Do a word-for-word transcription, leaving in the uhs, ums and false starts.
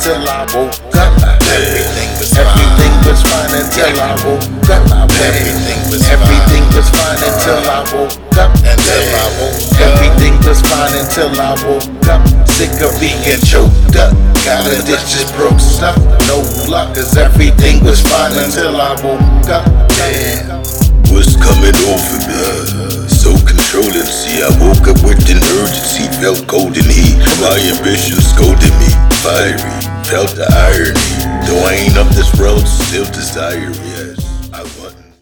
until I woke up. Everything was fine. Everything was fine until I woke up. Everything was fine. Everything was fine until I woke up. Until I woke up. Everything was fine until I woke up. Sick of being choked up. Got a ditch just broke stuff. No luck, cause everything was fine until I woke up. Damn. What's coming over me? So controlling, see I woke up with an urgency, felt cold and heat. My ambition scolded me, fiery, felt the irony. Though I ain't of this world, still desire it.